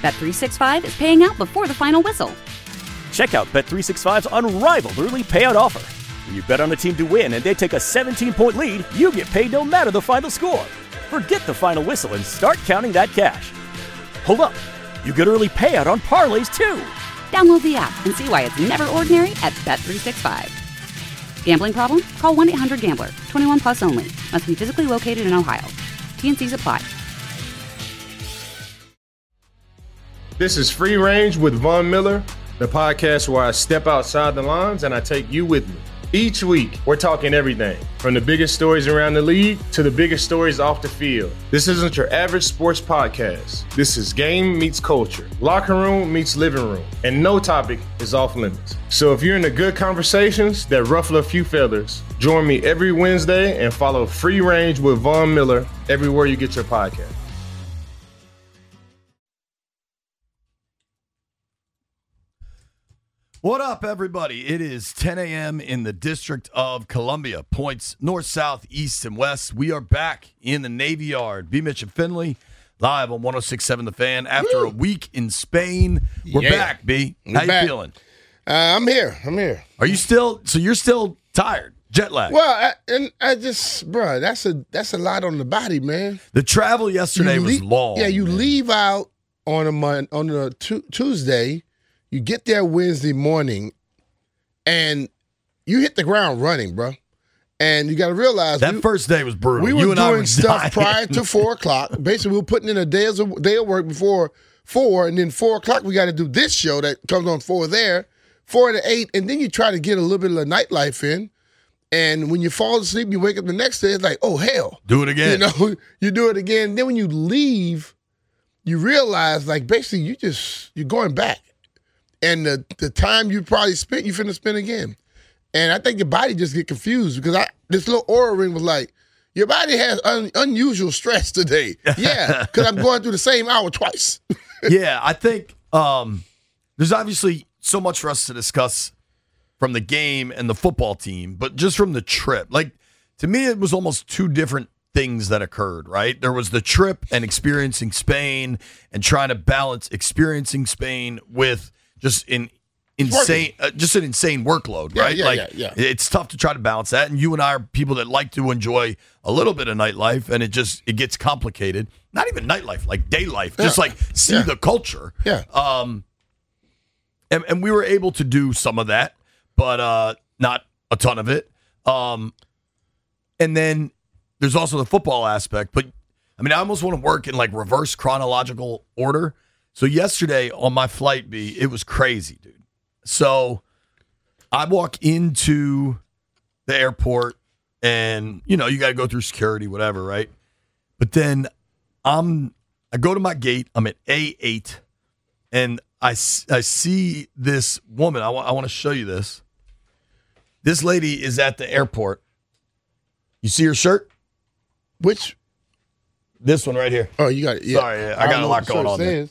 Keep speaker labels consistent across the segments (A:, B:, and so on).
A: Bet365 is paying out before the final whistle.
B: Check out Bet365's unrivaled early payout offer. When you bet on a team to win and they take a 17-point lead, you get paid no matter the final score. Forget the final whistle and start counting that cash. Hold up. You get early payout on parlays, too.
A: Download the app and see why it's never ordinary at Bet365. Gambling problem? Call 1-800-GAMBLER. 21 plus only. Must be physically located in Ohio. T&Cs apply.
C: This is Free Range with Von Miller, the podcast where I step outside the lines and I take you with me. Each week, we're talking everything from the biggest stories around the league to the biggest stories off the field. This isn't your average sports podcast. This is game meets culture, locker room meets living room, and no topic is off limits. So if you're into good conversations that ruffle a few feathers, join me every Wednesday and follow Free Range with Von Miller everywhere you get your podcast.
D: What up, everybody? It is 10 a.m. in the District of Columbia. Points north, south, east, and west. We are back in the Navy Yard. B. Mitch and Finley, live on 106.7 The Fan. After a week in Spain, we're back, B. How you feeling?
E: I'm here.
D: Are you still, so you're still tired? Jet lag?
E: Well, I just, bro, that's a lot on the body, man.
D: The travel yesterday was long.
E: Yeah, you leave out on a Tuesday. You get there Wednesday morning, and you hit the ground running, bro. And you got to realize
D: that first day was brutal.
E: We were doing stuff prior to 4 o'clock. Basically, we were putting in a day of work before 4, and then 4 o'clock we got to do this show that comes on 4 there, 4 to 8, and then you try to get a little bit of the nightlife in. And when you fall asleep, you wake up the next day, it's like, oh hell,
D: do it again.
E: You know, you do it again. Then when you leave, you realize like basically you're going back. And the time you probably spent, you finna spend again. And I think your body just get confused because this little aura ring was like, your body has unusual stress today. Yeah, because I'm going through the same hour twice.
D: Yeah, I think there's obviously so much for us to discuss from the game and the football team, but just from the trip. Like, to me, it was almost two different things that occurred, right? There was the trip and experiencing Spain and trying to balance experiencing Spain with just an insane workload, right?
E: Yeah.
D: It's tough to try to balance that. And you and I are people that like to enjoy a little bit of nightlife, and it gets complicated. Not even nightlife, like day life, just like see the culture.
E: Yeah.
D: And we were able to do some of that, but not a ton of it. And then there's also the football aspect. But I mean, I almost want to work in like reverse chronological order. So yesterday on my flight, B, it was crazy, dude. So I walk into the airport and, you know, you got to go through security, whatever, right? But then I go to my gate. I'm at A8, and I see this woman. I want to show you this. This lady is at the airport. You see her shirt?
E: Which?
D: This one right here.
E: Oh, you got it. Yeah.
D: Sorry, I got a lot going on there.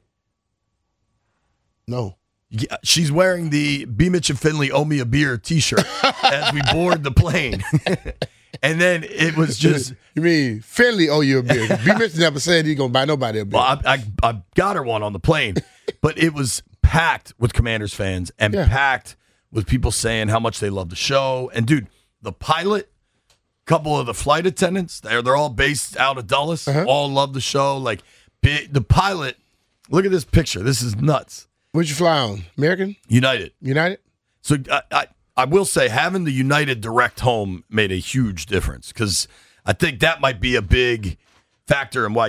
E: No.
D: She's wearing the B. Mitch and Finley Owe Me a Beer t-shirt as we board the plane. And then it was just...
E: You mean Finley owe you a beer? B. Mitch never said he's going to buy nobody a beer.
D: Well, I got her one on the plane. But it was packed with Commanders fans and packed with people saying how much they love the show. And, dude, the pilot, a couple of the flight attendants, they're all based out of Dulles, all love the show. Like, the pilot, look at this picture. This is nuts.
E: Where'd you fly on? American?
D: United.
E: So
D: I will say having the United direct home made a huge difference because I think that might be a big factor in why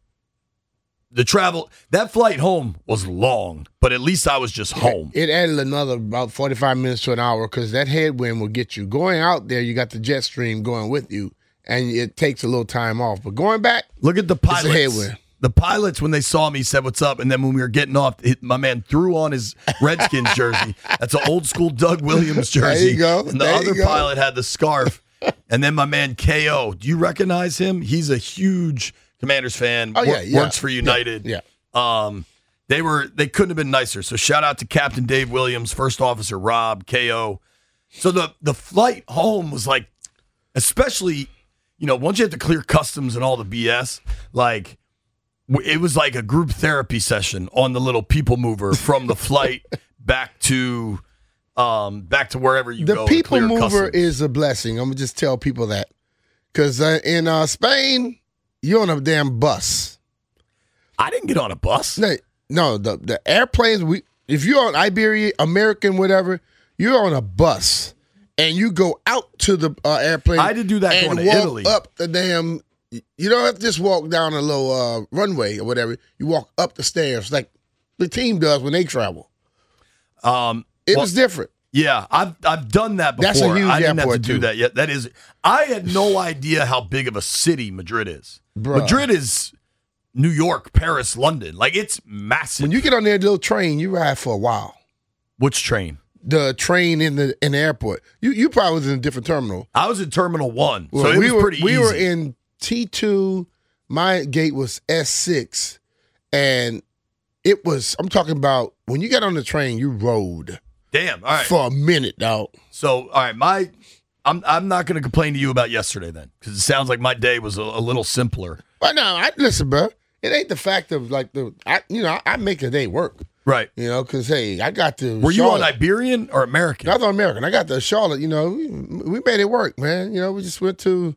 D: that flight home was long, but at least I was just home.
E: It added another about 45 minutes to an hour because that headwind will get you. Going out there, you got the jet stream going with you, and it takes a little time off. But going back,
D: look at the pilots.
E: It's a headwind.
D: The pilots, when they saw me, said, "What's up?" And then when we were getting off, my man threw on his Redskins jersey. That's an old school Doug Williams jersey.
E: There you go.
D: And the other pilot had the scarf. And then my man KO. Do you recognize him? He's a huge Commanders fan. Works for United.
E: Yeah.
D: They couldn't have been nicer. So shout out to Captain Dave Williams, First Officer Rob, KO. So the flight home was like, especially, you know, once you have to clear customs and all the BS, like. it was like a group therapy session on the little people mover from the flight back to wherever you go.
E: The people
D: to clear
E: mover
D: customs.
E: is a blessing. I'm gonna just tell people that because in Spain, you're on a damn bus.
D: I didn't get on a bus.
E: No, the airplanes. If you're on Iberia, American, whatever, you're on a bus and you go out to the airplane.
D: I did do that
E: and
D: going to
E: walk
D: Italy.
E: up the damn. You don't have to just walk down a little runway or whatever. You walk up the stairs like the team does when they travel. It was different.
D: Yeah, I've done that before.
E: That's a huge
D: I didn't have to
E: airport,
D: do
E: too.
D: that yet. That is, I had no idea how big of a city Madrid is.
E: Bruh.
D: Madrid is New York, Paris, London. Like, it's massive.
E: When you get on that little train, you ride for a while.
D: Which train?
E: The train in the airport. You probably was in a different terminal.
D: I was in Terminal 1,
E: Well,
D: so it was pretty easy.
E: We were in T2. My gate was S6, and it was. I'm talking about when you got on the train, you rode
D: Damn, all right.
E: for a minute, dog.
D: So, all right, I'm not going to complain to you about yesterday then, because it sounds like my day was a little simpler.
E: But no, listen, bro. It ain't the fact of like I make a day work.
D: Right.
E: Because hey, I got the.
D: Were you on Iberian or American?
E: I was on American. I got the Charlotte. We made it work, man. We just went to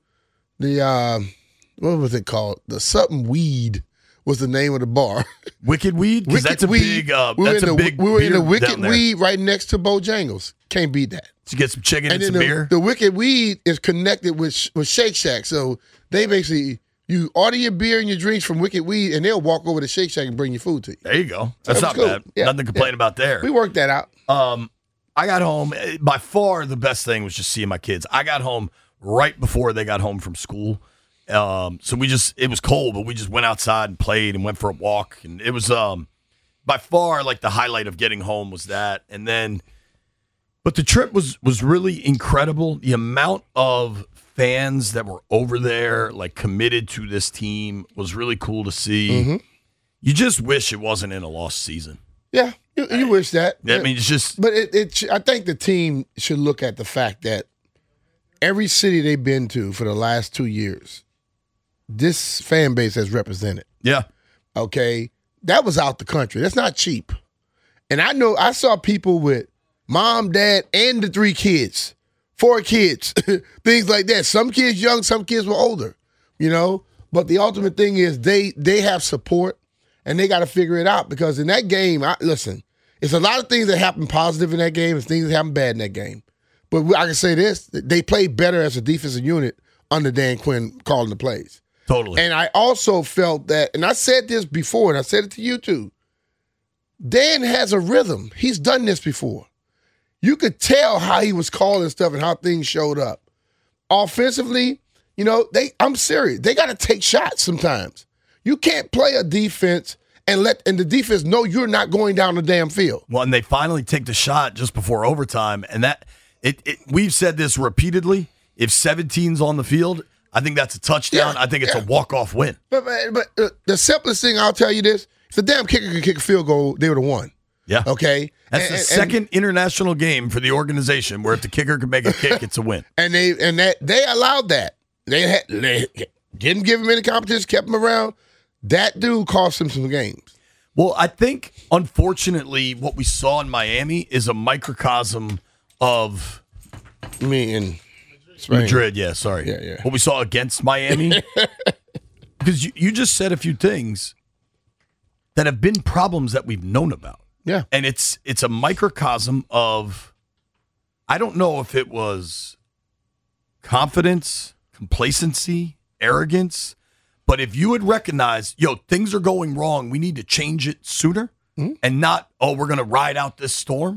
E: the what was it called? The something Weed was the name of the bar.
D: Wicked Weed? Because that's a big.
E: We were in the Wicked
D: down there.
E: Weed right next to Bojangles. Can't beat that.
D: Did you get some chicken and
E: then
D: some beer?
E: The Wicked Weed is connected with Shake Shack, so they basically you order your beer and your drinks from Wicked Weed, and they'll walk over to Shake Shack and bring your food to you.
D: There you go. That's
E: That
D: not
E: was
D: bad.
E: cool. Yeah,
D: Nothing to complain
E: yeah.
D: about there.
E: We worked that out.
D: I got home. By far, the best thing was just seeing my kids. I got home right before they got home from school. So it was cold, but we just went outside and played and went for a walk. And it was by far like the highlight of getting home was that. And then, but the trip was really incredible. The amount of fans that were over there, like committed to this team, was really cool to see.
E: Mm-hmm.
D: You just wish it wasn't in a lost season.
E: Yeah, you wish that.
D: I mean, it's just.
E: But I think the team should look at the fact that every city they've been to for the last 2 years, this fan base has represented.
D: Yeah.
E: Okay, that was out the country. That's not cheap. And I saw people with mom, dad, and the 3 kids, 4 kids, things like that. Some kids young, some kids were older, But the ultimate thing is they have support, and they got to figure it out because in that game, listen, it's a lot of things that happen positive in that game and things that happen bad in that game. But I can say this, they played better as a defensive unit under Dan Quinn calling the plays.
D: Totally.
E: And I also felt that, and I said this before, and I said it to you too, Dan has a rhythm. He's done this before. You could tell how he was calling stuff and how things showed up. Offensively, I'm serious. They got to take shots sometimes. You can't play a defense and the defense know you're not going down the damn field.
D: Well, and they finally take the shot just before overtime, and that we've said this repeatedly. If 17's on the field, I think that's a touchdown.
E: Yeah,
D: I think it's a walk-off win.
E: But the simplest thing, I'll tell you this, if the damn kicker could kick a field goal, they would have won.
D: Yeah.
E: Okay?
D: That's the second international game for the organization where if the kicker can make a kick, it's a win.
E: And they allowed that. They didn't give him any competition, kept him around. That dude cost him some games.
D: Well, I think, unfortunately, what we saw in Miami is a microcosm of
E: In Spain.
D: Madrid. Yeah, sorry.
E: Yeah.
D: What we saw against Miami. Because you just said a few things that have been problems that we've known about.
E: Yeah.
D: And it's a microcosm of, I don't know if it was confidence, complacency, arrogance, but if you had recognized, things are going wrong, we need to change it sooner, and not, we're going to ride out this storm.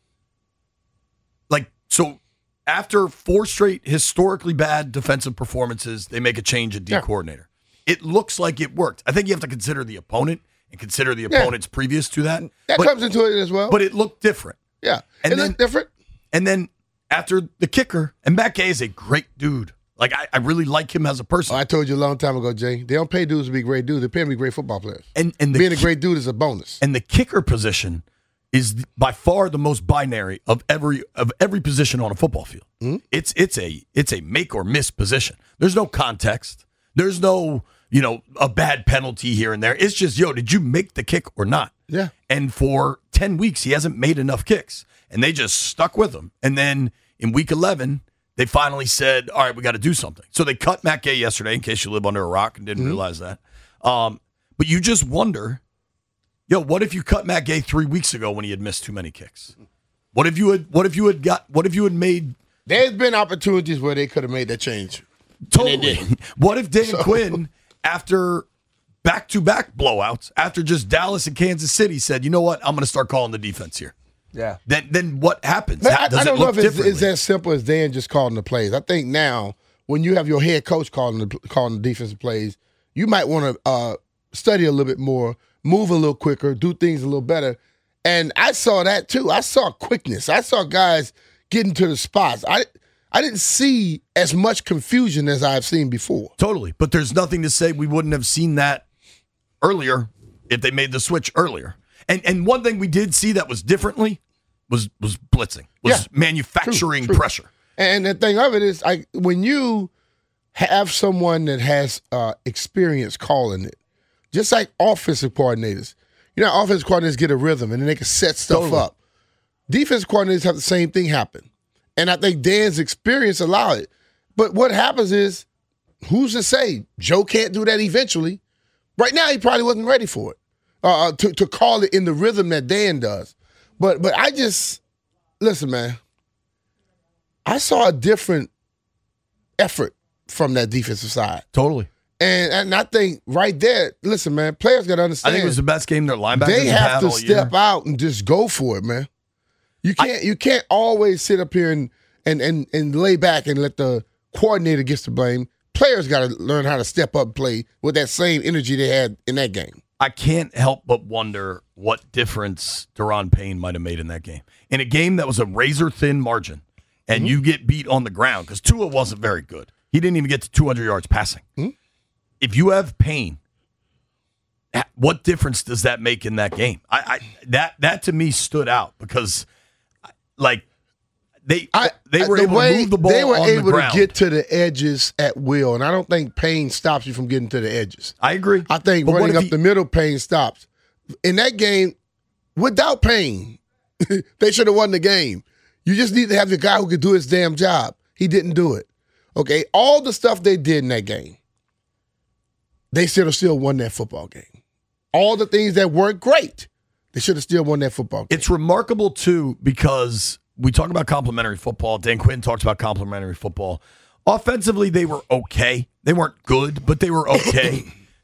D: So after 4 straight historically bad defensive performances, they make a change at D coordinator. It looks like it worked. I think you have to consider the opponent and consider the opponents previous to that.
E: That comes into it as well.
D: But it looked different.
E: Yeah.
D: And
E: it looked different.
D: And then after the kicker, and Matt Gay is a great dude. Like, I really like him as a person.
E: I told you a long time ago, Jay, they don't pay dudes to be great dudes. They pay them to be great football players.
D: And
E: being a great dude is a bonus.
D: And the kicker position is by far the most binary of every position on a football field. It's a make or miss position. There's no context. There's no a bad penalty here and there. It's just, did you make the kick or not?
E: Yeah.
D: And for 10 weeks, he hasn't made enough kicks. And they just stuck with him. And then in week 11, they finally said, all right, we got to do something. So they cut Matt Gay yesterday, in case you live under a rock and didn't realize that. But you just wonder, what if you cut Matt Gay 3 weeks ago when he had missed too many kicks? What if you had made...
E: There's been opportunities where they could have made that change.
D: Totally. What if Dan Quinn, after back-to-back blowouts, after just Dallas and Kansas City, said, you know what, I'm going to start calling the defense here?
E: Yeah.
D: Then what happens?
E: I don't know if
D: differently?
E: it's as simple as Dan just calling the plays. I think now, when you have your head coach calling the defensive plays, you might want to study a little bit more, move a little quicker, do things a little better. And I saw that too. I saw quickness. I saw guys getting to the spots. I didn't see as much confusion as I've seen before.
D: Totally. But there's nothing to say we wouldn't have seen that earlier if they made the switch earlier. And one thing we did see that was differently was blitzing, manufacturing pressure.
E: And the thing of it is, when you have someone that has experience calling it, just like offensive coordinators, offensive coordinators get a rhythm and then they can set stuff up. Defensive coordinators have the same thing happen. And I think Dan's experience allowed it. But what happens is, who's to say Joe can't do that eventually? Right now, he probably wasn't ready for it, to call it in the rhythm that Dan does. But I just, listen, man, I saw a different effort from that defensive side.
D: Totally.
E: And I think right there, listen, man, players got to understand.
D: I think it was the best game their linebackers
E: they have to
D: all year.
E: step out and just go for it, man. You can't always sit up here and lay back and let the coordinator get the blame. Players got to learn how to step up and play with that same energy they had in that game.
D: I can't help but wonder what difference Daron Payne might have made in that game. In a game that was a razor-thin margin, and you get beat on the ground, because Tua wasn't very good. He didn't even get to 200 yards passing. If you have Payne, what difference does that make in that game? That to me stood out because, they were able to move the ball on the ground.
E: They were able to get to the edges at will, and I don't think Payne stops you from getting to the edges.
D: I agree.
E: I think running up the middle, Payne stops. In that game, without Payne, they should have won the game. You just need to have the guy who could do his damn job. He didn't do it. Okay, all the stuff they did in that game, they should have still won that football game. All the things that weren't great, they should have still won that football game.
D: It's remarkable, too, because we talk about complimentary football. Dan Quinn talks about complimentary football. Offensively, they were okay. They weren't good, but they were okay.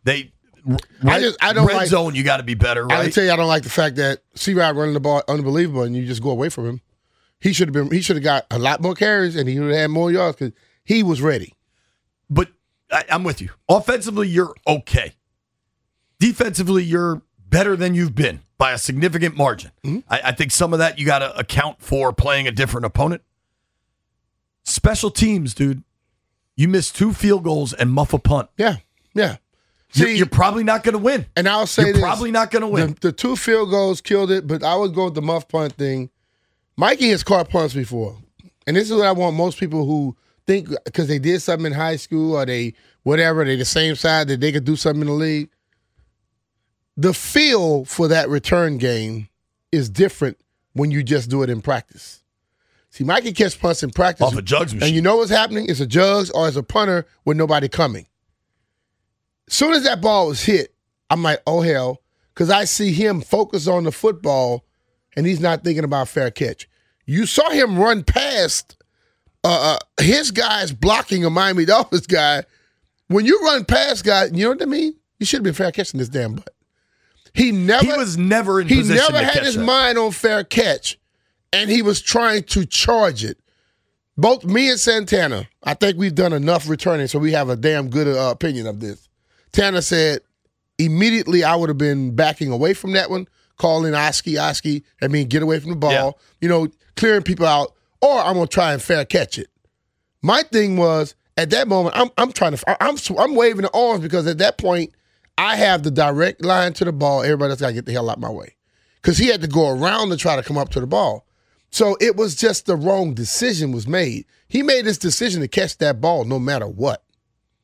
D: I don't red zone, you got to be better, right?
E: I can tell you, I don't like the fact that C-Rod running the ball unbelievable, and you just go away from him. He should have got a lot more carries, and he would have had more yards because he was ready.
D: But I'm with you. Offensively, you're okay. Defensively, you're better than you've been by a significant margin. I think some of that you got to account for playing a different opponent. Special teams, dude. You miss 2 field goals and muff a punt.
E: Yeah.
D: See, you're probably not going to win.
E: And I'll say
D: you're probably not going to win.
E: The 2 field goals killed it, but I would go with the muff punt thing. Mikey has caught punts before. And this is what I want most people who think because they did something in high school or they the same side that they could do something in the league. The feel for that return game is different when you just do it in practice. See, Mikey catch punts in practice.
D: Off a jugs machine.
E: And you know what's happening? It's a jugs or it's a punter with nobody coming. As soon as that ball was hit, I'm like, oh, hell, because I see him focus on the football and he's not thinking about fair catch. You saw him run past his guys blocking a Miami Dolphins guy. When you run past guys, you know what I mean? You should have been fair catching this damn butt. He was never in position to catch that. He never had his mind on fair catch, and he was trying to charge it. Both me and Santana, I think we've done enough returning, so we have a damn good opinion of this. Tanner said, immediately I would have been backing away from that one, calling Oski, get away from the ball, clearing people out, or I'm going to try and fair catch it. My thing was, at that moment, I'm waving the arms because at that point, I have the direct line to the ball. Everybody else got to get the hell out my way. Because he had to go around to try to come up to the ball. So it was just the wrong decision was made. He made this decision to catch that ball no matter what.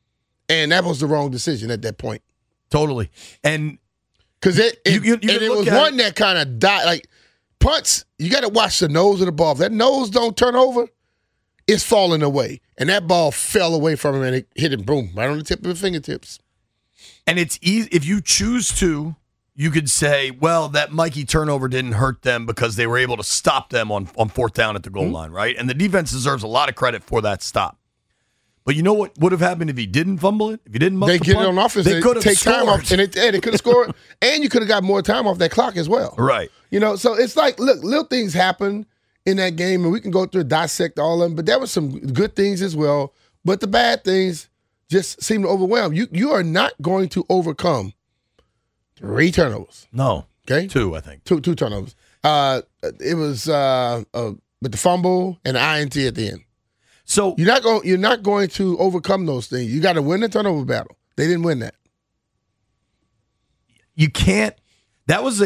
E: And that was the wrong decision at that point.
D: Totally. And
E: because it was one that kind of died. Like punts, you got to watch the nose of the ball. If that nose don't turn over, it's falling away. And that ball fell away from him and it hit him, boom, right on the tip of the fingertips.
D: And it's easy if you choose to. You could say, well, that Mikey turnover didn't hurt them because they were able to stop them on fourth down at the goal line, right? And the defense deserves a lot of credit for that stop. But you know what would have happened if he didn't fumble it? If he didn't muff
E: they
D: the
E: get
D: punt?
E: it on offense.
D: They could have
E: take
D: scored.
E: time off, and they could have scored, and you could have got more time off that clock as well.
D: Right.
E: So it's like, look, little things happen in that game, and we can go through and dissect all of them. But there were some good things as well. But the bad things just seem to overwhelm you. You are not going to overcome 3 turnovers.
D: No.
E: Okay.
D: 2, I think.
E: Two turnovers. It was with the fumble and the INT at the end.
D: So
E: you're not going to overcome those things. You got to win the turnover battle. They didn't win that.
D: You can't. That was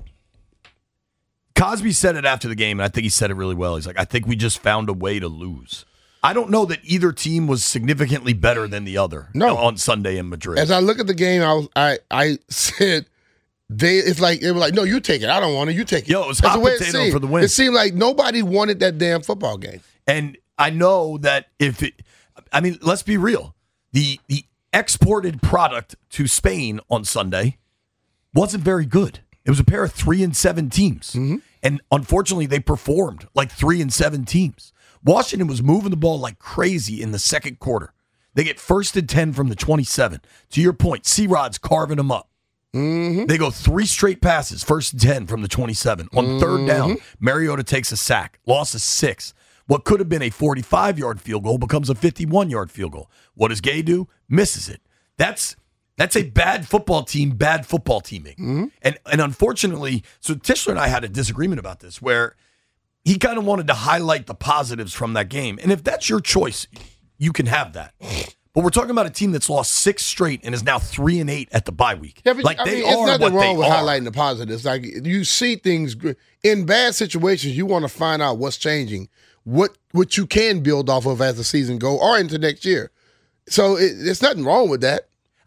D: Cosby said it after the game, and I think he said it really well. He's like, I think we just found a way to lose. I don't know that either team was significantly better than the other on Sunday in Madrid.
E: As I look at the game, I said they were like, no, you take it. I don't want it. You take it.
D: Yo, it was hot potato for the win.
E: It seemed like nobody wanted that damn football game.
D: And I know that let's be real. The exported product to Spain on Sunday wasn't very good. It was a pair of 3-7 teams. Mm-hmm. And unfortunately, they performed like 3-7 teams. Washington was moving the ball like crazy in the second quarter. They get 1st and 10 from the 27. To your point, C-Rod's carving them up. Mm-hmm. They go 3 straight passes, 1st and 10 from the 27. On third down, Mariota takes a sack, loss of 6. What could have been a 45-yard field goal becomes a 51-yard field goal. What does Gay do? Misses it. That's a bad football team, bad football teaming. Mm-hmm. And unfortunately, so Tischler and I had a disagreement about this where he kind of wanted to highlight the positives from that game. And if that's your choice, you can have that. But we're talking about a team that's lost 6 straight and is now 3-8 at the bye week.
E: Yeah, but, it's nothing wrong with highlighting the positives. Like you see things in bad situations, you want to find out what's changing, what you can build off of as the season goes or into next year. So there's nothing wrong with that.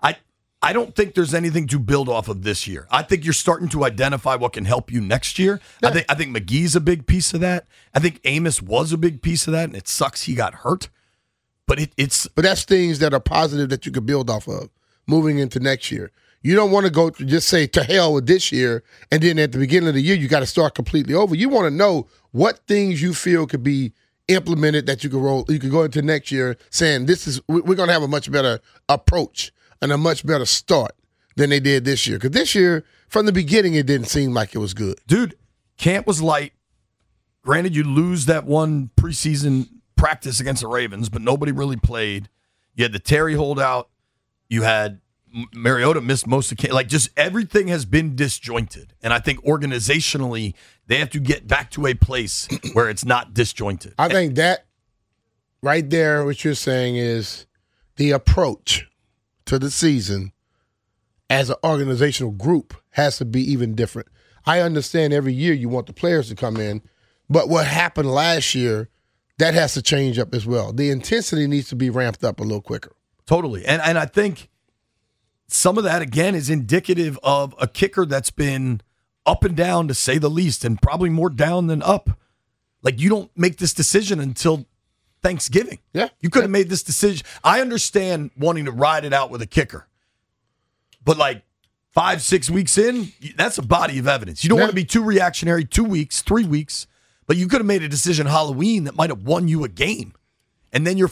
D: I don't think there's anything to build off of this year. I think you're starting to identify what can help you next year. Yeah. I think McGee's a big piece of that. I think Amos was a big piece of that, and it sucks he got hurt. But But
E: that's things that are positive that you could build off of moving into next year. You don't want to go to just say to hell with this year, and then at the beginning of the year you got to start completely over. You want to know what things you feel could be implemented that you could roll. You could go into next year saying we're going to have a much better approach and a much better start than they did this year. Because this year, from the beginning, it didn't seem like it was good.
D: Dude, camp was light. Granted, you lose that one preseason practice against the Ravens, but nobody really played. You had the Terry holdout. You had Mariota missed most of the camp. Like, just everything has been disjointed. And I think organizationally, they have to get back to a place where it's not disjointed.
E: I think that right there, what you're saying is the approach to the season as an organizational group has to be even different. I understand every year you want the players to come in, but what happened last year, that has to change up as well. The intensity needs to be ramped up a little quicker.
D: Totally. And I think some of that, again, is indicative of a kicker that's been up and down, to say the least, and probably more down than up. Like, you don't make this decision until Thanksgiving.
E: Yeah.
D: You could have made this decision. I understand wanting to ride it out with a kicker. But like 5-6 weeks in, that's a body of evidence. You don't want to be too reactionary, 2 weeks, 3 weeks, but you could have made a decision Halloween that might have won you a game. And then you're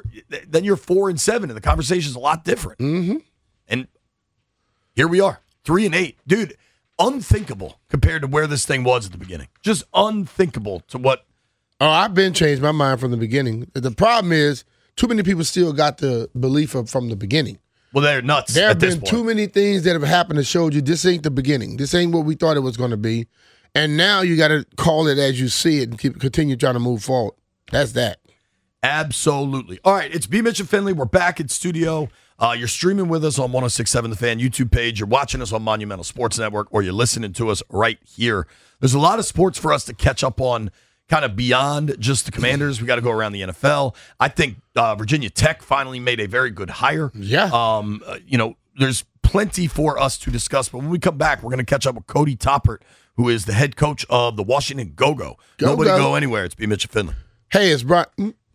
D: 4-7, and the conversation's a lot different.
E: Mm-hmm.
D: And here we are, 3-8. Dude, unthinkable compared to where this thing was at the beginning. Just unthinkable to what.
E: Oh, I've been changed my mind from the beginning. The problem is too many people still got the belief from the beginning.
D: Well, they're nuts.
E: There have been too many things that have happened that showed you this ain't the beginning. This ain't what we thought it was going to be. And now you got to call it as you see it and continue trying to move forward. That's that.
D: Absolutely. All right, it's B. Mitch and Finley. We're back in studio. You're streaming with us on 106.7 The Fan YouTube page. You're watching us on Monumental Sports Network, or you're listening to us right here. There's a lot of sports for us to catch up on kind of beyond just the Commanders. We got to go around the NFL. I think Virginia Tech finally made a very good hire.
E: Yeah.
D: There's plenty for us to discuss, but when we come back, we're going to catch up with Cody Toppert, who is the head coach of the Washington Go-Go. Nobody go anywhere. It's B. Mitch and Finley.
E: Hey, it's Brian.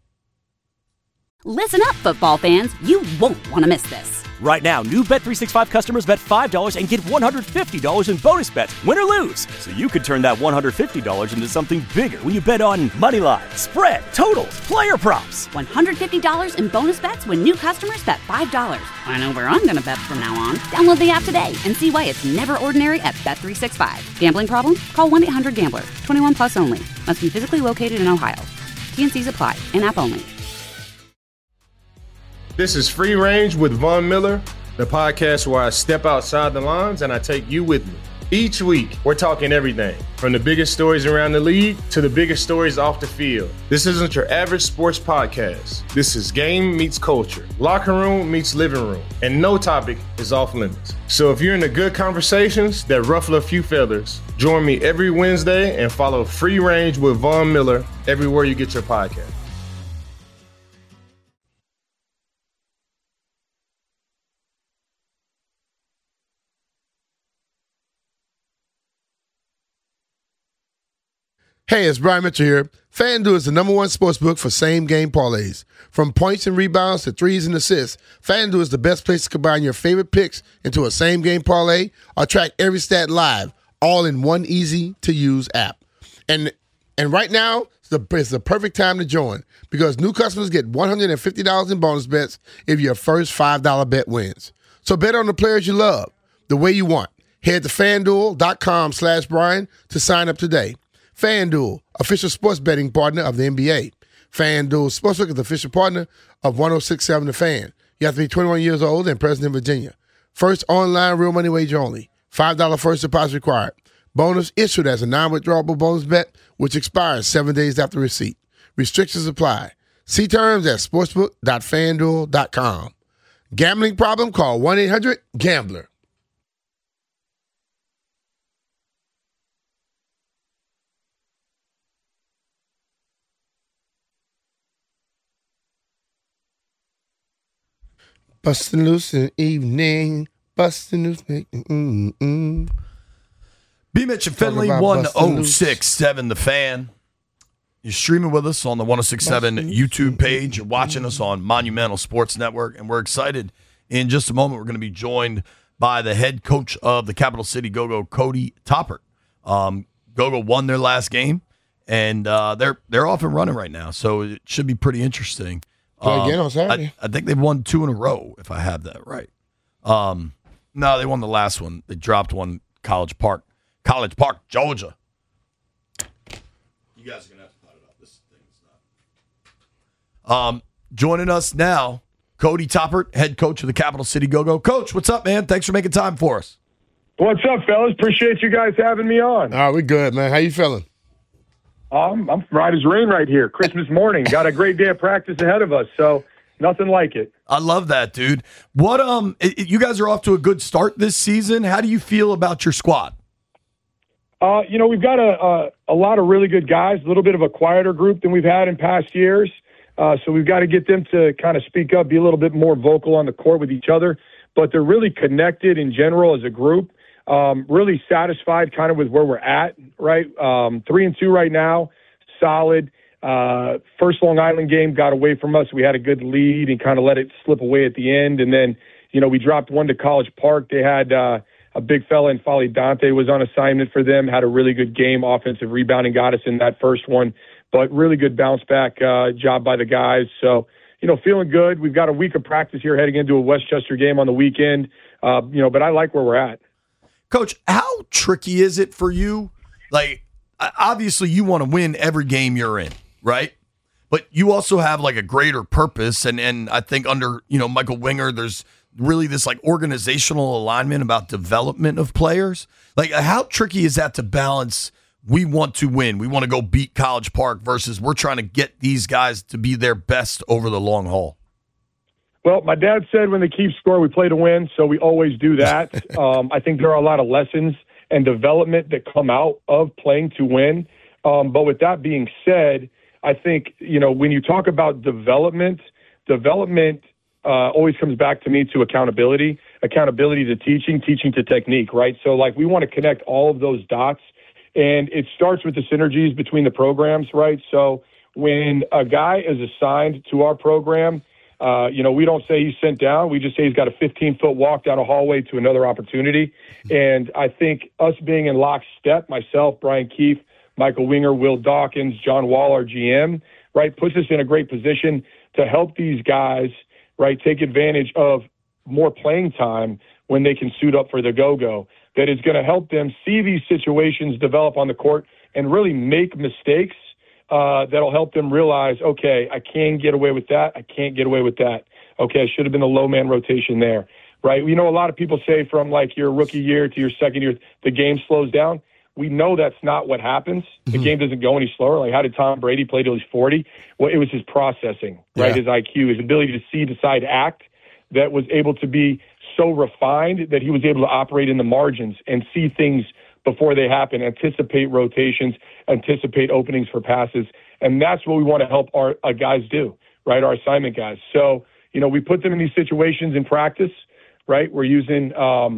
A: Listen up, football fans. You won't want to miss this.
B: Right now, new Bet365 customers bet $5 and get $150 in bonus bets, win or lose. So you could turn that $150 into something bigger when you bet on moneyline, spread, totals, player props.
A: $150 in bonus bets when new customers bet $5. I know where I'm going to bet from now on. Download the app today and see why it's never ordinary at Bet365. Gambling problem? Call 1-800-GAMBLER. 21 plus only. Must be physically located in Ohio. T&Cs apply. In-app only.
C: This is Free Range with Von Miller, the podcast where I step outside the lines and I take you with me. Each week, we're talking everything from the biggest stories around the league to the biggest stories off the field. This isn't your average sports podcast. This is game meets culture, locker room meets living room, and no topic is off limits. So if you're into good conversations that ruffle a few feathers, join me every Wednesday and follow Free Range with Von Miller everywhere you get your podcast.
E: Hey, it's Brian Mitchell here. FanDuel is the #1 sportsbook for same-game parlays. From points and rebounds to threes and assists, FanDuel is the best place to combine your favorite picks into a same-game parlay or track every stat live, all in one easy-to-use app. And right now, it's the perfect time to join because new customers get $150 in bonus bets if your first $5 bet wins. So bet on the players you love the way you want. Head to FanDuel.com/Brian to sign up today. FanDuel, official sports betting partner of the NBA. FanDuel Sportsbook is the official partner of 106.7 The Fan. You have to be 21 years old and present in Virginia. First online real money wager only. $5 first deposit required. Bonus issued as a non-withdrawable bonus bet, which expires 7 days after receipt. Restrictions apply. See terms at sportsbook.fanduel.com. Gambling problem? Call 1-800-GAMBLER. Bustin' loose in the evening, bustin' loose.
D: B. Mitch and Finley, 106.7 The Fan. You're streaming with us on the 106.7 YouTube page. You're watching us on Monumental Sports Network, and we're excited. In just a moment, we're going to be joined by the head coach of the Capital City Go-Go, Cody Toppert. Go-Go won their last game, and they're off and running right now, so it should be pretty interesting.
E: Again on Saturday.
D: I think they've won 2 in a row, if I have that right. No, they won the last one. They dropped one, College Park, Georgia. You guys are going to have to cut it up. This thing is not. Joining us now, Cody Toppert, head coach of the Capital City Go-Go. Coach, what's up, man? Thanks for making time for us.
F: What's up, fellas? Appreciate you guys having me on.
E: All right, we're good, man. How you feeling?
F: I'm right as rain right here. Christmas morning. Got a great day of practice ahead of us, so nothing like it.
D: I love that, dude. What you guys are off to a good start this season. How do you feel about your squad?
F: We've got a lot of really good guys, a little bit of a quieter group than we've had in past years. So we've got to get them to kind of speak up, be a little bit more vocal on the court with each other. But they're really connected in general as a group. Really satisfied kind of with where we're at, right? 3-2 right now, solid. First Long Island game got away from us. We had a good lead and kind of let it slip away at the end. And then, we dropped one to College Park. They had a big fella in Folly Dante was on assignment for them, had a really good game, offensive rebounding, got us in that first one. But really good bounce back job by the guys. So, feeling good. We've got a week of practice here heading into a Westchester game on the weekend. But I like where we're at.
D: Coach, how tricky is it for you? Like, obviously you want to win every game you're in, right? But you also have like a greater purpose. And I think under, Michael Winger, there's really this like organizational alignment about development of players. Like, how tricky is that to balance? We want to win. We want to go beat College Park versus we're trying to get these guys to be their best over the long haul.
F: Well, my dad said when they keep score, we play to win, so we always do that. I think there are a lot of lessons and development that come out of playing to win. But with that being said, I think, when you talk about development always comes back to me to accountability to teaching to technique, right? So like we want to connect all of those dots, and it starts with the synergies between the programs, right? So when a guy is assigned to our program, we don't say he's sent down. We just say he's got a 15-foot walk down a hallway to another opportunity. And I think us being in lockstep, myself, Brian Keefe, Michael Winger, Will Dawkins, John Wall, our GM, right, puts us in a great position to help these guys, right, take advantage of more playing time when they can suit up for the go-go. That is going to help them see these situations develop on the court and really make mistakes that'll help them realize, okay, I can get away with that. I can't get away with that. Okay, I should have been the low man rotation there, right? A lot of people say from like your rookie year to your second year, the game slows down. We know that's not what happens. The game doesn't go any slower. Like, how did Tom Brady play till he's 40? Well, it was his processing, right? His IQ, his ability to see, decide, act that was able to be so refined that he was able to operate in the margins and see things before they happen, anticipate rotations, anticipate openings for passes. And that's what we want to help our guys do, right? Our assignment guys. So, we put them in these situations in practice, right? We're using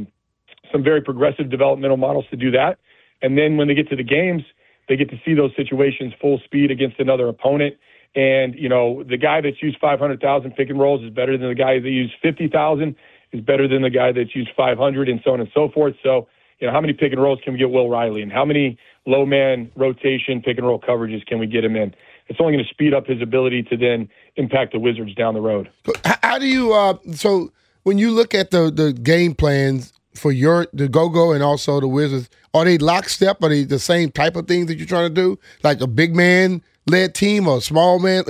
F: some very progressive developmental models to do that. And then when they get to the games, they get to see those situations full speed against another opponent. And, the guy that's used 500,000 pick and rolls is better than the guy that used 50,000, is better than the guy that's used 500, and so on and so forth. So, how many pick and rolls can we get Will Riley, and how many low man rotation pick and roll coverages can we get him in? It's only going to speed up his ability to then impact the Wizards down the road.
E: How do you so when you look at the game plans for the Go-Go and also the Wizards, are they lockstep? Are they the same type of things that you're trying to do, like a big man-led team or a small man?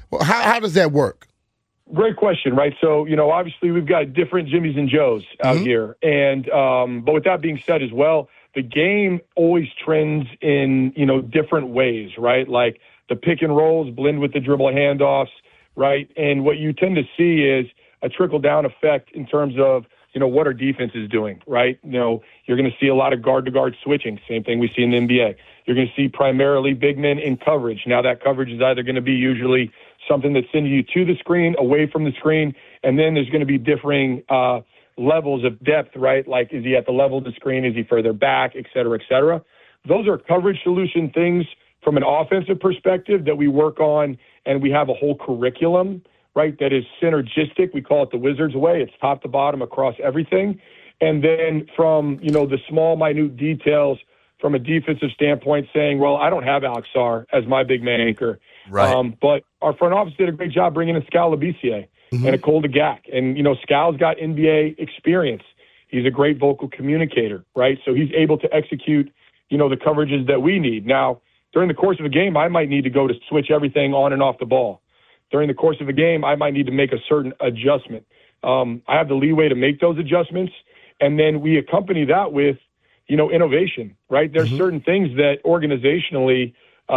E: How does that work?
F: Great question, right? So, obviously we've got different Jimmys and Joes out here. And, but with that being said as well, the game always trends in, different ways, right? Like the pick and rolls blend with the dribble handoffs, right? And what you tend to see is a trickle-down effect in terms of, what our defense is doing, right? You're going to see a lot of guard-to-guard switching, same thing we see in the NBA. You're going to see primarily big men in coverage. Now that coverage is either going to be usually something that's sending you to the screen, away from the screen, and then there's going to be differing levels of depth, right? Like, is he at the level of the screen? Is he further back, et cetera, et cetera? Those are coverage solution things from an offensive perspective that we work on, and we have a whole curriculum, right, that is synergistic. We call it the Wizards way. It's top to bottom across everything. And then from, the small, minute details from a defensive standpoint saying, well, I don't have Alex Sarr as my big man anchor.
D: Right.
F: But our front office did a great job bringing in Skal Labissiere and a Cole DeGack. And, Skal's got NBA experience. He's a great vocal communicator, right? So he's able to execute, the coverages that we need. Now, during the course of a game, I might need to go to switch everything on and off the ball. During the course of a game, I might need to make a certain adjustment. I have the leeway to make those adjustments, and then we accompany that with, innovation, right? There's certain things that organizationally,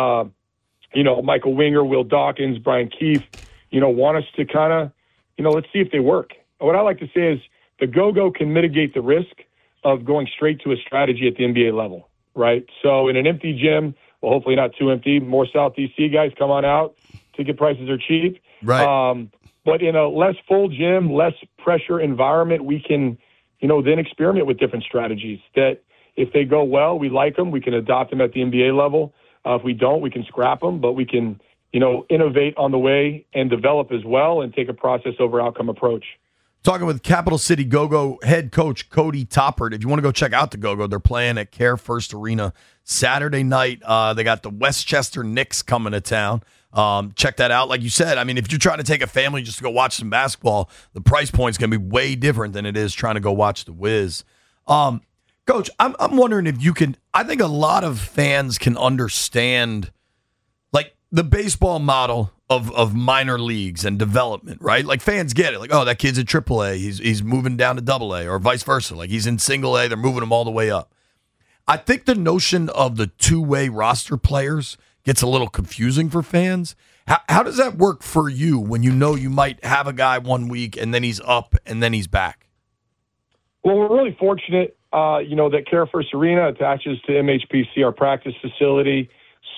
F: Michael Winger, Will Dawkins, Brian Keefe, want us to kind of, let's see if they work. What I like to say is the go-go can mitigate the risk of going straight to a strategy at the NBA level, right? So in an empty gym, well, hopefully not too empty, more South DC guys come on out. Ticket prices are cheap.
D: Right.
F: But in a less full gym, less pressure environment, we can, then experiment with different strategies that if they go well, we like them. We can adopt them at the NBA level. If we don't, we can scrap them, but we can, innovate on the way and develop as well and take a process over outcome approach.
D: Talking with Capital City Go-Go head coach Cody Toppert. If you want to go check out the Go-Go, they're playing at Care First Arena Saturday night. They got the Westchester Knicks coming to town. Check that out. Like you said, I mean, if you're trying to take a family just to go watch some basketball, the price point's going to be way different than it is trying to go watch the Wiz. Coach, I'm wondering if you can, I think a lot of fans can understand like the baseball model of minor leagues and development, right? Like fans get it. Like, oh, that kid's at AAA. He's moving down to AA or vice versa. Like he's in single A. They're moving him all the way up. I think the notion of the two-way roster players gets a little confusing for fans. How does that work for you when you know you might have a guy 1 week and then he's up and then he's back?
F: Well, we're really fortunate, that Care First Arena attaches to MHPC, our practice facility.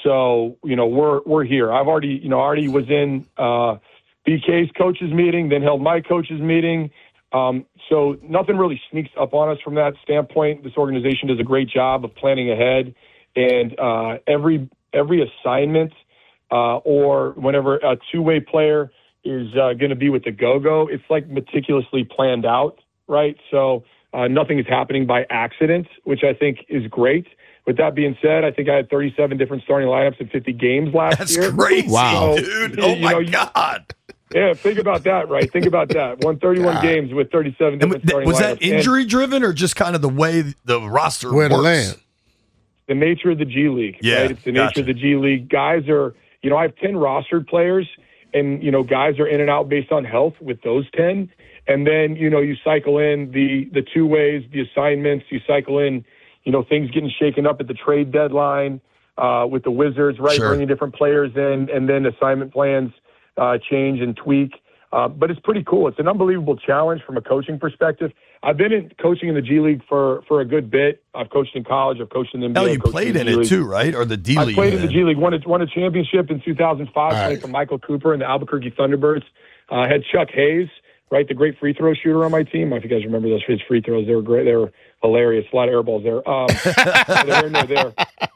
F: So, we're here. I've already was in BK's coaches meeting, then held my coaches meeting. So nothing really sneaks up on us from that standpoint. This organization does a great job of planning ahead, and every assignment or whenever a two-way player is going to be with the go-go, it's like meticulously planned out, right? So nothing is happening by accident, which I think is great. With that being said, I think I had 37 different starting lineups in 50 games last year.
D: That's crazy,
E: wow,
D: dude. Oh, my God.
F: Yeah, think about that, right? Think about that. Won 31 games with 37 different starting lineups.
D: Was that injury-driven or just kind of the way the roster
E: where
D: works?
E: to land?
F: The nature of the G League, right? It's the nature of the G League. Guys are, I have 10 rostered players, and, guys are in and out based on health with those 10. And then, you cycle in the two ways, the assignments, you cycle in, things getting shaken up at the trade deadline with the Wizards, right?
D: Sure.
F: Bringing different players in, and then assignment plans change and tweak. But it's pretty cool. It's an unbelievable challenge from a coaching perspective. I've been coaching in the G League for a good bit. I've coached in college. I've coached in the NBA.
D: Oh, you played in it too, right? Or the D League?
F: I played in the G League. Won a championship in 2005. Playing for Michael Cooper and the Albuquerque Thunderbirds. Had Chuck Hayes, right, the great free throw shooter on my team. I don't know if you guys remember his free throws. They were great. They were hilarious. A lot of air balls there. There.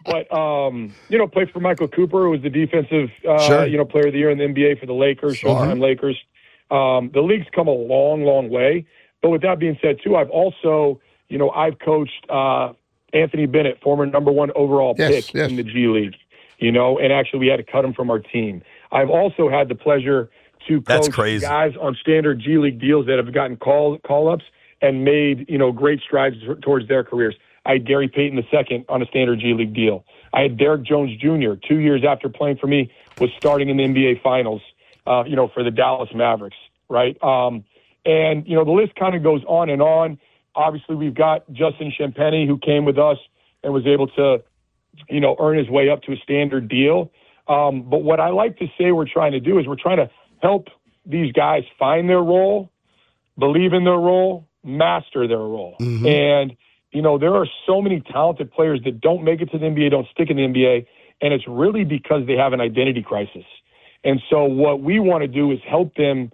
F: But, played for Michael Cooper, who was the defensive, player of the year in the NBA for the Lakers, Showtime Lakers. The league's come a long, long way. But with that being said, too, I've also, I've coached Anthony Bennett, former #1 overall pick in the G League, and actually we had to cut him from our team. I've also had the pleasure to coach guys on standard G League deals that have gotten call-ups and made, great strides towards their careers. I had Gary Payton II on a standard G League deal. I had Derek Jones Jr., 2 years after playing for me, was starting in the NBA Finals, for the Dallas Mavericks, right? And, the list kind of goes on and on. Obviously, we've got Justin Champagnie, who came with us and was able to, earn his way up to a standard deal. But what I like to say we're trying to do is we're trying to help these guys find their role, believe in their role, master their role. Mm-hmm. And, there are so many talented players that don't make it to the NBA, don't stick in the NBA, and it's really because they have an identity crisis. And so what we want to do is help them,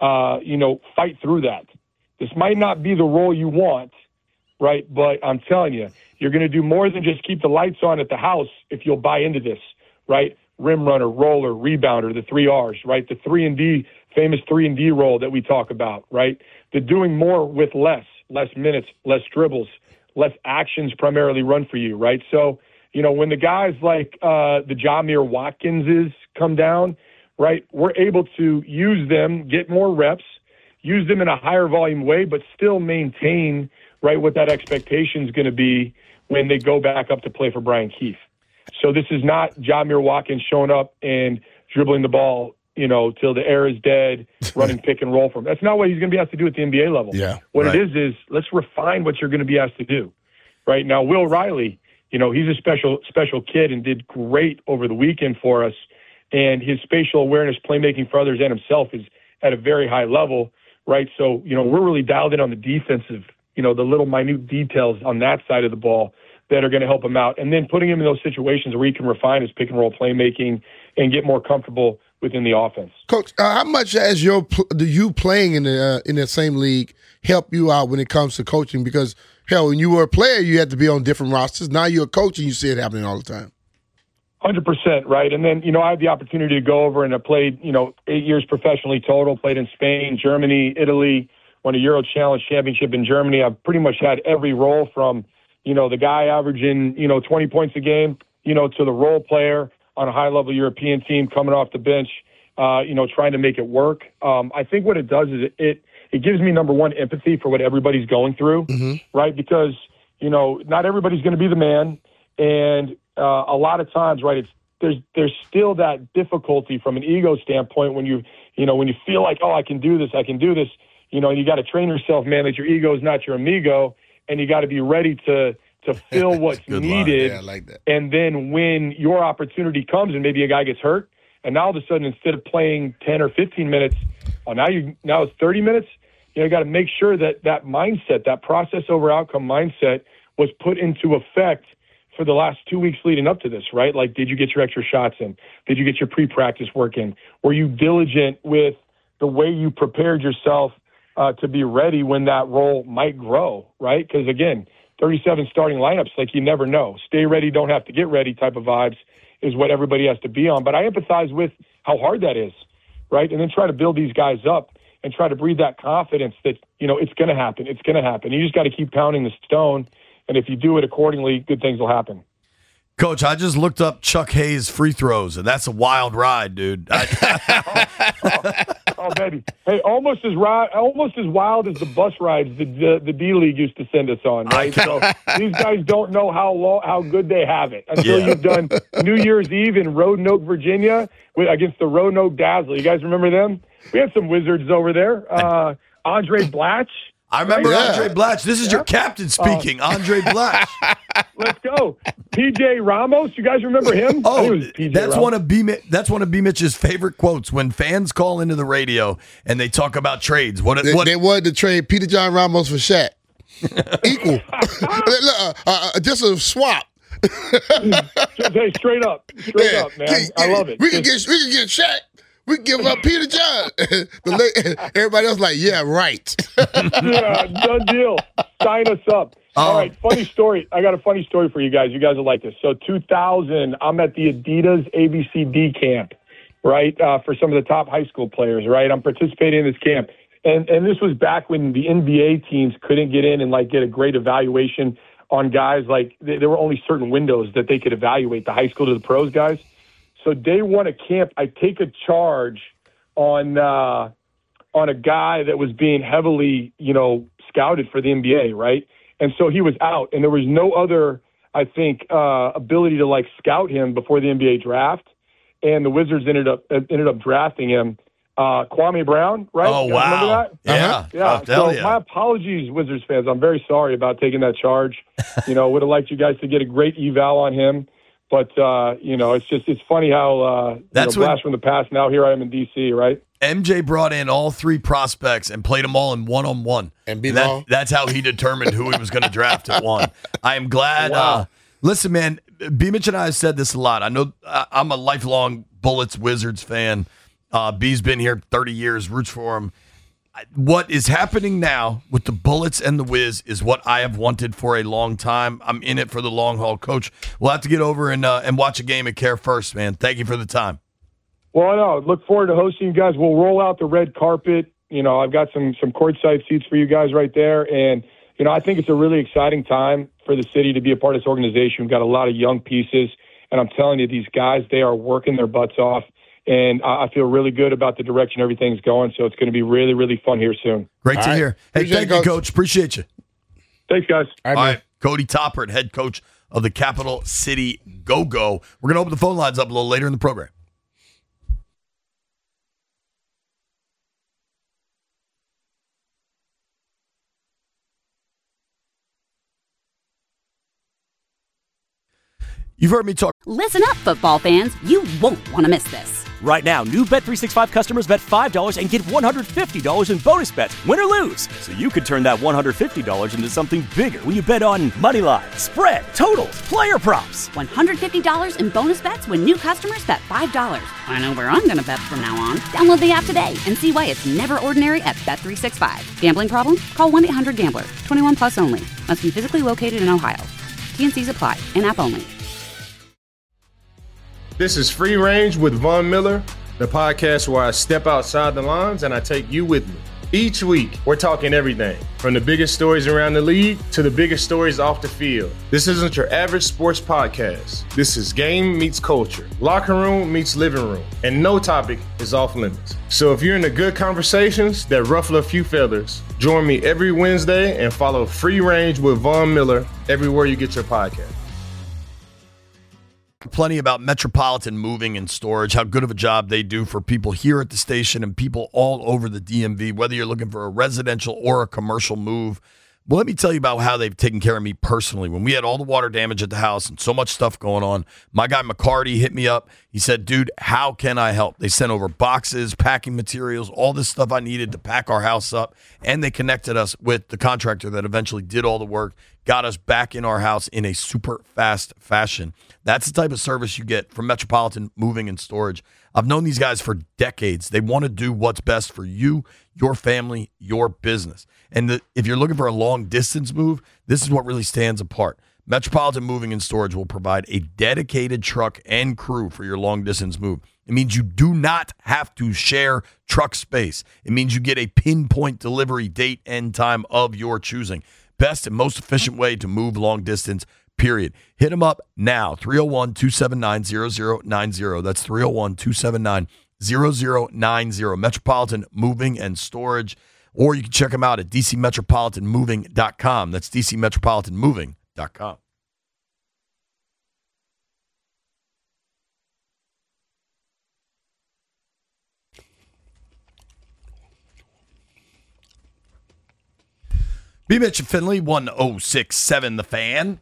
F: fight through that. This might not be the role you want, right? But I'm telling you, you're going to do more than just keep the lights on at the house if you'll buy into this, right? Rim runner, roller, rebounder, the 3 R's, right? The 3-and-D, famous 3-and-D role that we talk about, right? The doing more with less minutes, less dribbles, less actions primarily run for you, right? So, when the guys like the Jamir Watkinses come down, right, we're able to use them, get more reps, use them in a higher volume way, but still maintain, right, what that expectation is going to be when they go back up to play for Brian Keefe. So this is not Jamir Watkins showing up and dribbling the ball, till the air is dead, running pick and roll for him. That's not what he's going to be asked to do at the NBA level.
E: Yeah,
F: what it is let's refine what you're going to be asked to do. Right now, Will Riley, he's a special kid and did great over the weekend for us. And his spatial awareness, playmaking for others and himself is at a very high level, right? So, we're really dialed in on the defensive, the little minute details on that side of the ball that are going to help him out. And then putting him in those situations where he can refine his pick and roll playmaking and get more comfortable within the offense.
E: Coach, how much has do you playing in the same league help you out when it comes to coaching? Because, hell, when you were a player, you had to be on different rosters. Now you're a coach and you see it happening all the time.
F: 100%, right? And then, I had the opportunity to go over and I played, 8 years professionally total, played in Spain, Germany, Italy, won a Euro Challenge championship in Germany. I've pretty much had every role from, the guy averaging, 20 points a game, to the role player on a high-level European team coming off the bench, trying to make it work. I think what it does is it gives me, number one, empathy for what everybody's going through, right? Because, not everybody's going to be the man. And a lot of times, right, there's still that difficulty from an ego standpoint when you feel like, oh, I can do this, and you got to train yourself, man, that your ego is not your amigo, and you got to be ready to fill what's needed.
E: Yeah, I like that.
F: And then when your opportunity comes and maybe a guy gets hurt, and now all of a sudden instead of playing 10 or 15 minutes, now it's 30 minutes. You got to make sure that mindset, that process over outcome mindset, was put into effect for the last 2 weeks leading up to this, right? Like, did you get your extra shots in? Did you get your pre-practice work in? Were you diligent with the way you prepared yourself to be ready when that role might grow, right? Because, again, 37 starting lineups, like, you never know. Stay ready, don't have to get ready type of vibes is what everybody has to be on. But I empathize with how hard that is, right? And then try to build these guys up and try to breathe that confidence that, it's going to happen. It's going to happen. You just got to keep pounding the stone. And if you do it accordingly, good things will happen.
D: Coach, I just looked up Chuck Hayes free throws, and that's a wild ride, dude.
F: Oh, baby. Hey, almost as wild as the bus rides the D-League used to send us on, right? So these guys don't know how good they have it until you've done New Year's Eve in Roanoke, Virginia against the Roanoke Dazzle. You guys remember them? We had some wizards over there. Andre Blatch.
D: I remember Andre Blatch. This is your captain speaking, Andre Blatch.
F: Let's go. PJ Ramos, you guys remember him?
D: Oh, that's one of B. Mitch's favorite quotes when fans call into the radio and they talk about trades.
E: They wanted to trade Peter John Ramos for Shaq. Equal. Just a swap.
F: Hey, straight up, man. I love it.
E: We can get Shaq. We can give up Peter John. Everybody else like, yeah, right.
F: Yeah, done deal. Sign us up. All right, funny story. I got a funny story for you guys. You guys will like this. So 2000, I'm at the Adidas ABCD camp, right, for some of the top high school players, right? I'm participating in this camp. And this was back when the NBA teams couldn't get in and, like, get a great evaluation on guys. Like, there were only certain windows that they could evaluate the high school to the pros guys. So day one of camp, I take a charge on a guy that was being heavily, scouted for the NBA, right? And so he was out, and there was no other, I think, ability to, like, scout him before the NBA draft. And the Wizards ended up drafting him. Kwame Brown, right?
D: Oh, wow.
F: Remember that?
D: Yeah.
F: So my apologies, Wizards fans. I'm very sorry about taking that charge. Would have liked you guys to get a great eval on him. But, it's funny how blast from the past. Now here I am in D.C., right?
D: MJ brought in all three prospects and played them all in one-on-one.
E: And
D: that's how he determined who he was going to draft at one. I am glad.
F: Wow.
D: Listen, man, B. Mitch and I have said this a lot. I know I'm a lifelong Bullets Wizards fan. B's been here 30 years, roots for him. What is happening now with the Bullets and the Wiz is what I have wanted for a long time. I'm in it for the long haul. Coach, we'll have to get over and watch a game at Care First, man. Thank you for the time.
F: Well, I know. Look forward to hosting you guys. We'll roll out the red carpet. I've got some courtside seats for you guys right there. And, I think it's a really exciting time for the city to be a part of this organization. We've got a lot of young pieces. And I'm telling you, these guys, they are working their butts off. And I feel really good about the direction everything's going. So it's going to be really, really fun here soon.
D: Great to hear. Hey, thank you, Coach. Appreciate you.
F: Thanks, guys.
D: All right. Cody Toppert, head coach of the Capital City Go-Go. We're going to open the phone lines up a little later in the program. You've heard me talk.
A: Listen up, football fans. You won't want to miss this.
B: Right now, new Bet365 customers bet $5 and get $150 in bonus bets, win or lose. So you could turn that $150 into something bigger when you bet on money line, spread, totals, player props.
A: $150 in bonus bets when new customers bet $5. I know where I'm going to bet from now on. Download the app today and see why it's never ordinary at Bet365. Gambling problem? Call 1-800-GAMBLER. 21 plus only. Must be physically located in Ohio. T&Cs apply. In-app only.
C: This is Free Range with Von Miller, the podcast where I step outside the lines and I take you with me. Each week, we're talking everything from the biggest stories around the league to the biggest stories off the field. This isn't your average sports podcast. This is game meets culture, locker room meets living room, and no topic is off limits. So if you're into good conversations that ruffle a few feathers, join me every Wednesday and follow Free Range with Von Miller everywhere you get your podcast.
D: Plenty about Metropolitan Moving and Storage, how good of a job they do for people here at the station and people all over the DMV, whether you're looking for a residential or a commercial move. Well, let me tell you about how they've taken care of me personally. When we had all the water damage at the house and so much stuff going on, my guy McCarty hit me up. He said, dude, how can I help? They sent over boxes, packing materials, all this stuff I needed to pack our house up, and they connected us with the contractor that eventually did all the work, got us back in our house in a super fast fashion. That's the type of service you get from Metropolitan Moving and Storage. I've known these guys for decades. They want to do what's best for you, your family, your business. And if you're looking for a long-distance move, this is what really stands apart. Metropolitan Moving and Storage will provide a dedicated truck and crew for your long-distance move. It means you do not have to share truck space. It means you get a pinpoint delivery date and time of your choosing. Best and most efficient way to move long-distance, period. Hit them up now, 301-279-0090. That's 301-279-0090. Metropolitan Moving and Storage. Or you can check them out at dcmetropolitanmoving.com. That's dcmetropolitanmoving.com. B. Mitch and Finley, 1067 The Fan.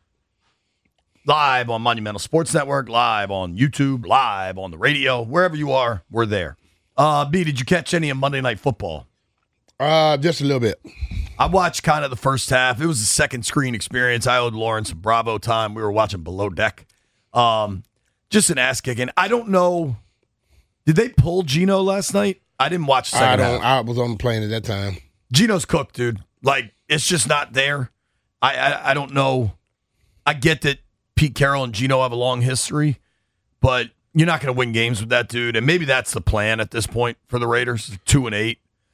D: Live on Monumental Sports Network, live on YouTube, live on the radio. Wherever you are, we're there. B, did you catch any of Monday Night Football?
E: Just a little bit.
D: I watched kind of the first half. It was a second screen experience. I owed Lauren some Bravo time. We were watching Below Deck. Just an ass kicking. I don't know. Did they pull Geno last night? I didn't watch the second half.
E: I was on the plane at that time.
D: Geno's cooked, dude. Like, it's just not there. I don't know. I get that Pete Carroll and Geno have a long history, but you're not going to win games with that dude. And maybe that's the plan at this point for the Raiders, 2-8.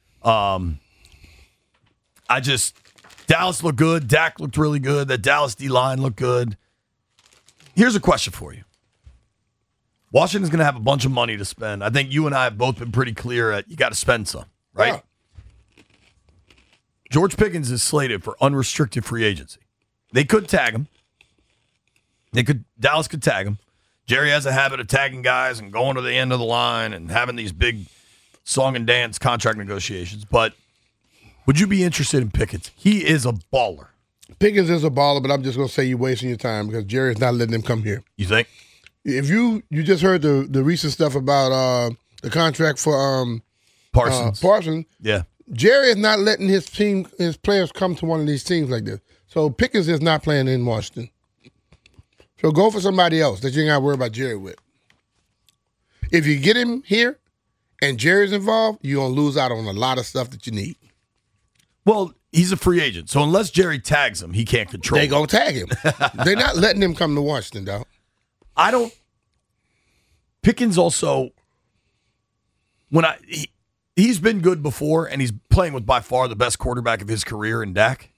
D: Dallas looked good. Dak looked really good. That Dallas D-line looked good. Here's a question for you. Washington's going to have a bunch of money to spend. I think you and I have both been pretty clear at you got to spend some, right?
E: Yeah.
D: George Pickens is slated for unrestricted free agency. They could tag him. Dallas could tag him. Jerry has a habit of tagging guys and going to the end of the line and having these big song and dance contract negotiations. But would you be interested in Pickens? He is a baller.
E: Pickens is a baller, but I'm just going to say you're wasting your time because Jerry's not letting him come here.
D: You think?
E: If you just heard the recent stuff about the contract for Parsons.
D: Yeah.
E: Jerry is not letting his players come to one of these teams like this. So Pickens is not playing in Washington. So go for somebody else that you ain't got to worry about Jerry with. If you get him here and Jerry's involved, you're going to lose out on a lot of stuff that you need.
D: Well, he's a free agent. So unless Jerry tags him, he can't control
E: They're going to tag him. They're not letting him come to Washington, dog.
D: Pickens also, he's been good before, and he's playing with by far the best quarterback of his career in Dak.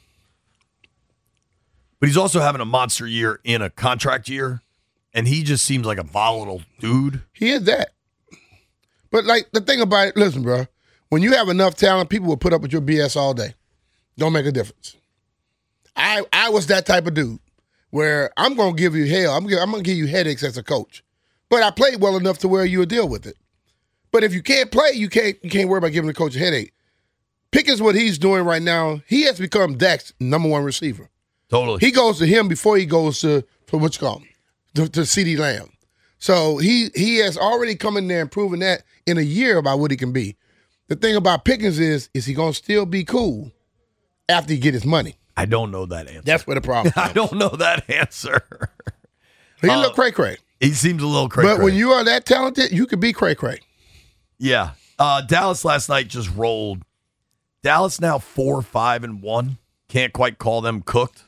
D: But he's also having a monster year in a contract year, and he just seems like a volatile dude.
E: He is that. But, like, the thing about it, listen, bro, when you have enough talent, people will put up with your BS all day. Don't make a difference. I was that type of dude where I'm going to give you hell. I'm going to give you headaches as a coach. But I played well enough to where you'll deal with it. But if you can't play, you can't worry about giving the coach a headache. Pickens, what he's doing right now, he has become Dak's number one receiver.
D: Totally.
E: He goes to him before he goes to what you call him, to CeeDee Lamb. So he has already come in there and proven that in a year about what he can be. The thing about Pickens is he going to still be cool after he get his money?
D: I don't know that answer.
E: That's where the problem comes.
D: I don't know that answer.
E: He a little cray-cray.
D: He seems a little cray-cray.
E: But when you are that talented, you could be cray-cray.
D: Yeah. Dallas last night just rolled. Dallas now 4-5-1. Can't quite call them cooked.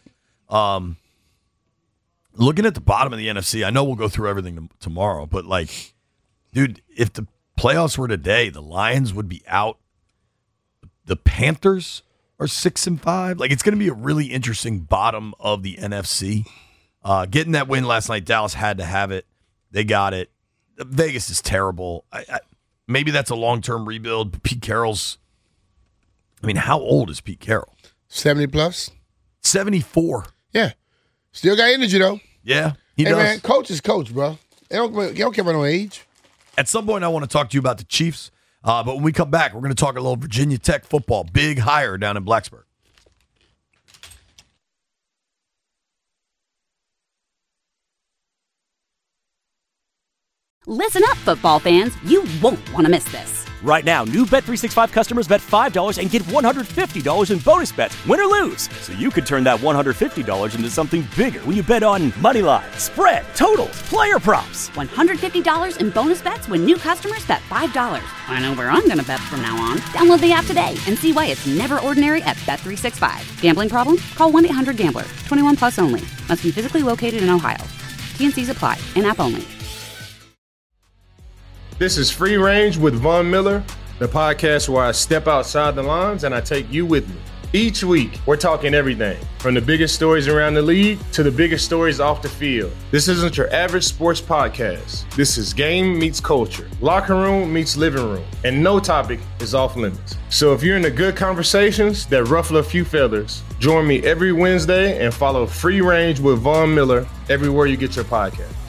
D: Looking at the bottom of the NFC, I know we'll go through everything tomorrow, but like, dude, if the playoffs were today, the Lions would be out. The Panthers are 6-5. Like, it's going to be a really interesting bottom of the NFC. Getting that win last night, Dallas had to have it. They got it. Vegas is terrible. Maybe that's a long-term rebuild. Pete Carroll's, how old is Pete Carroll?
E: 70 plus?
D: 74.
E: Yeah. Still got energy, though.
D: Yeah, he does.
E: Man, coach is coach, bro. They don't care about no age.
D: At some point, I want to talk to you about the Chiefs. But when we come back, we're going to talk a little Virginia Tech football. Big hire down in Blacksburg.
A: Listen up, football fans. You won't want to miss this.
B: Right now, new Bet365 customers bet $5 and get $150 in bonus bets, win or lose. So you could turn that $150 into something bigger when you bet on moneyline, spread, totals, player props.
A: $150 in bonus bets when new customers bet $5. I know where I'm going to bet from now on. Download the app today and see why it's never ordinary at Bet365. Gambling problem? Call 1-800-GAMBLER. 21 plus only. Must be physically located in Ohio. T&Cs apply. In-app only.
C: This is Free Range with Von Miller, the podcast where I step outside the lines and I take you with me. Each week, we're talking everything from the biggest stories around the league to the biggest stories off the field. This isn't your average sports podcast. This is game meets culture, locker room meets living room, and no topic is off limits. So if you're into good conversations that ruffle a few feathers, join me every Wednesday and follow Free Range with Von Miller everywhere you get your podcast.